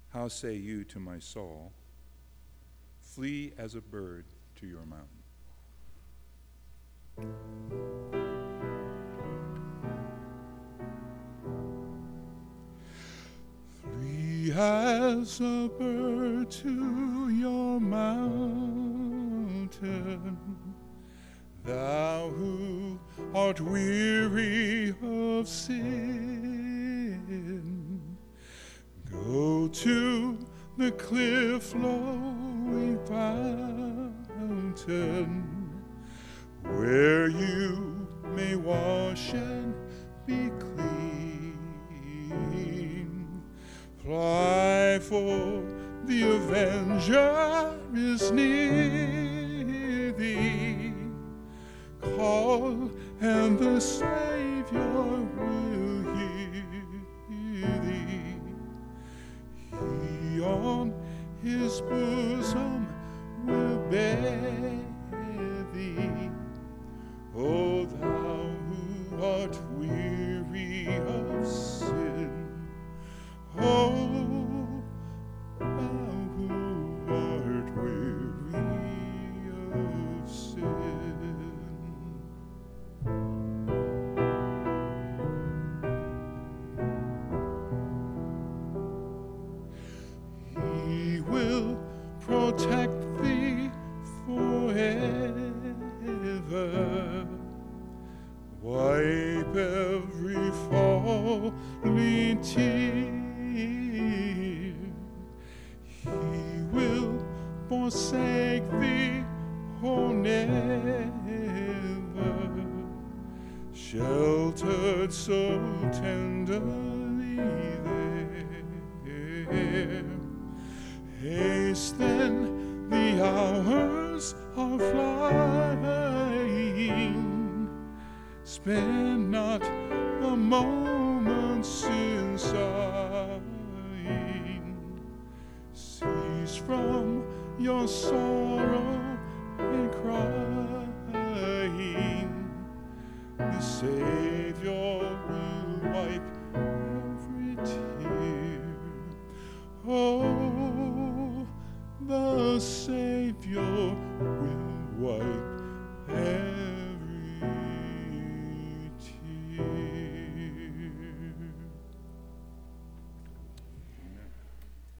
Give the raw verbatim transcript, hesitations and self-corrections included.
How say you to my soul, flee as a bird to your mountain? Flee as a bird to your mountain, thou who art weary of sin. Go to the cliff-flowing fountain, where you may wash and be clean. Fly, for the avenger is near thee. Call, and the Savior will hear thee. He on his bosom will bear thee. O thou who art weary of sin, O thou who art weary of sin. He will protect thee forever, wipe every falling tear. He will forsake thee, oh never, sheltered so tenderly there. Haste then, the hours are flying. Spend not a moment in sighing. Cease from your sorrow and crying. The Savior